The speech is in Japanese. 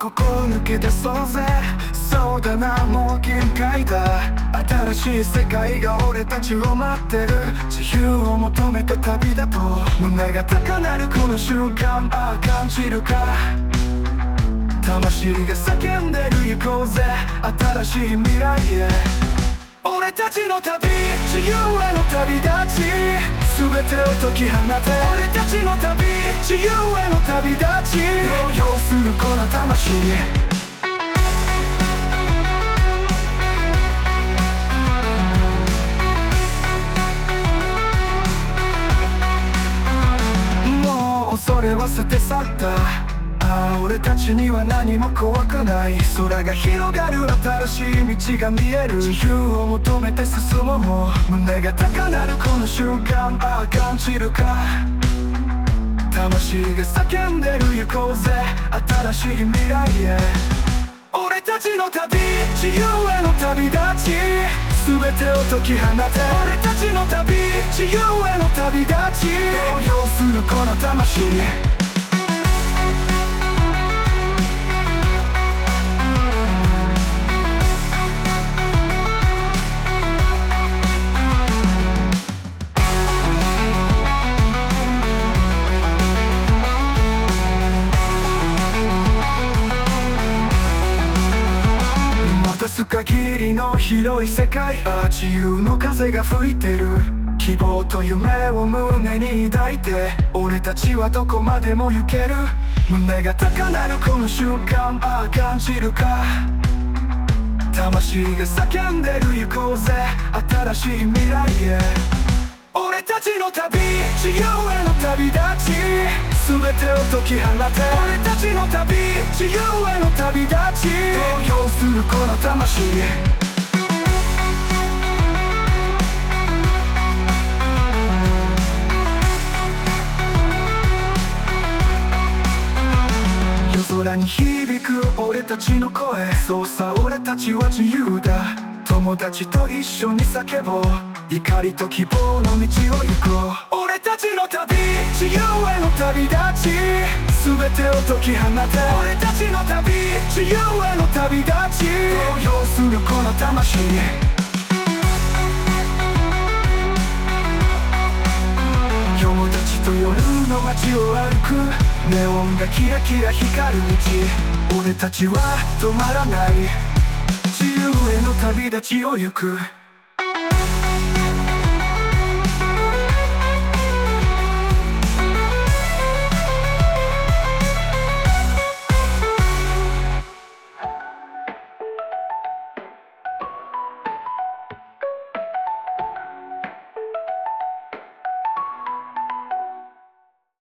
ここ抜け出そうぜ。そうだな、もう限界だ。新しい世界が俺たちを待ってる。自由を求めて旅だと胸が高鳴るこの瞬間、ああ感じるか。魂が叫んでる、行こうぜ新しい未来へ。俺たちの旅、自由への旅立ち、全てを解き放て。俺たちの旅、自由への旅立ち、動揺するこの魂。もう恐れは捨て去った。ああ俺たちには何も怖くない。空が広がる新しい道が見える。自由を求めて進もう。胸が高鳴るこの瞬間、ああ感じるか。魂が叫んでる、行こうぜ新しい未来へ。俺たちの旅、自由への旅立ち、全てを解き放て。俺たちの旅、自由への旅立ち、動揺するこの魂。限りの広い世界、ああ自由の風が吹いてる。希望と夢を胸に抱いて俺たちはどこまでも行ける。胸が高鳴るこの瞬間、ああ感じるか。魂が叫んでる、行こうぜ新しい未来へ。俺たちの旅、自由への旅立ち、全てを解き放て。俺たちの旅、自由への旅立ち、動揺するこの魂。夜空に響く俺たちの声、そうさ俺たちは自由だ。友達と一緒に叫ぼう、怒りと希望の道を行こう。俺たちの旅、自由への旅立ち、全てを解き放て。俺たちの旅、自由への旅立ち、動揺するこの魂。友達と夜の街を歩く、ネオンがキラキラ光る道。俺たちは止まらない、自由への旅立ちを行く。